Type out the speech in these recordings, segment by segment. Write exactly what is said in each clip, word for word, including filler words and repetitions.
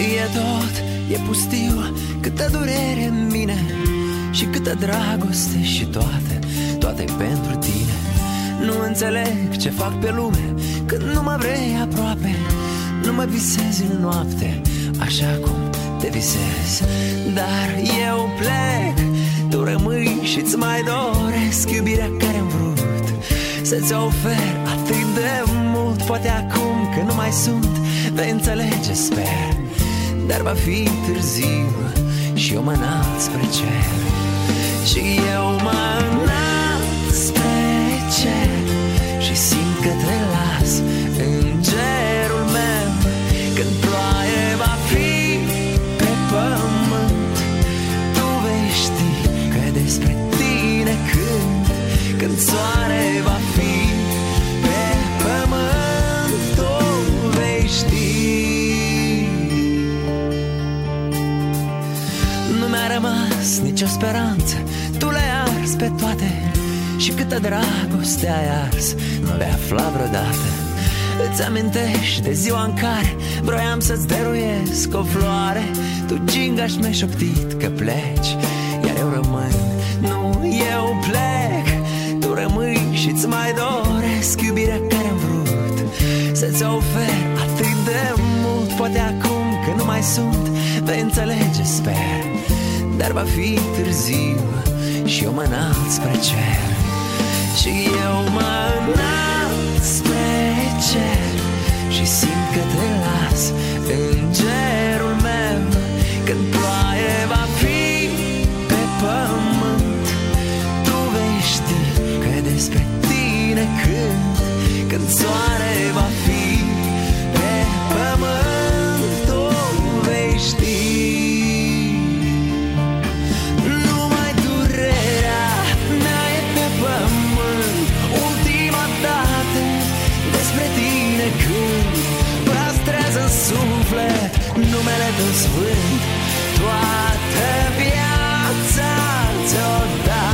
E tot, e pustiu, câtă durere în mine și câtă dragoste și toate, toate pentru tine. Nu înțeleg ce fac pe lume când nu mă vrei aproape. Nu mă visezi în noapte așa cum te visezi. Dar eu plec, tu rămâi și-ți mai doresc iubirea care-am vrut să-ți ofer atât de mult. Poate acum că nu mai sunt, vei înțelege, sper. Dar va fi târziu și eu mă înalt spre cer. Și eu mă înalt spre cer și simt că te las în cerul meu. Când ploaie va fi pe pământ, tu vei ști că despre tine cânt. Când soare va fi pe pământ, tu vei ști. Nu mi-a rămas nicio speranță, tu le-ai ars pe toate. Și câtă dragoste ai ars, nu vei afla vreodată. Îți amintești de ziua în care vroiam să-ți dăruiesc o floare. Tu, gingaș, mi-ai șoptit că pleci, iar eu rămân. Nu, eu plec, tu rămâi și-ți mai doresc iubirea care-am vrut să-ți ofer atât de mult. Poate acum că nu mai sunt, vei înțelege, sper. Dar va fi târziu și eu mă înalt spre cer. Și eu mă înalt spre cer și simt că te las în cerul meu. Când ploaie va fi pe pământ, tu vei ști că despre tine cânt. Când soare va fi pe pământ, tu vei ști. Numai durerea mea e pe pământ, ultima dată despre tine cânt. Păstrează în suflet numele tău sfânt, toată viața ți-o dau.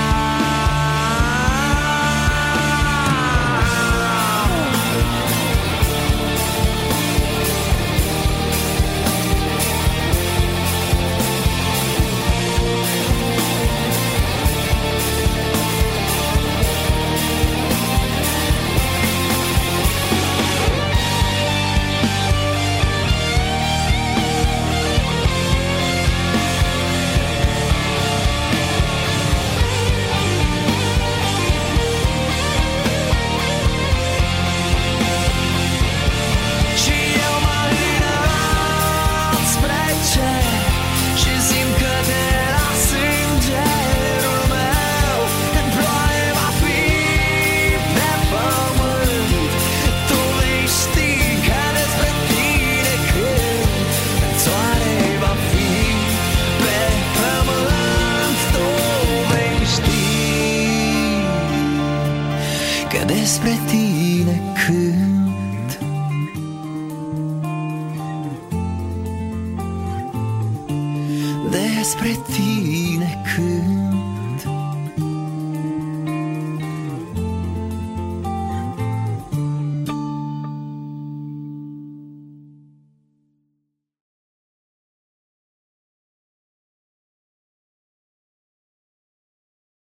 Despre tine cânt. Despre tine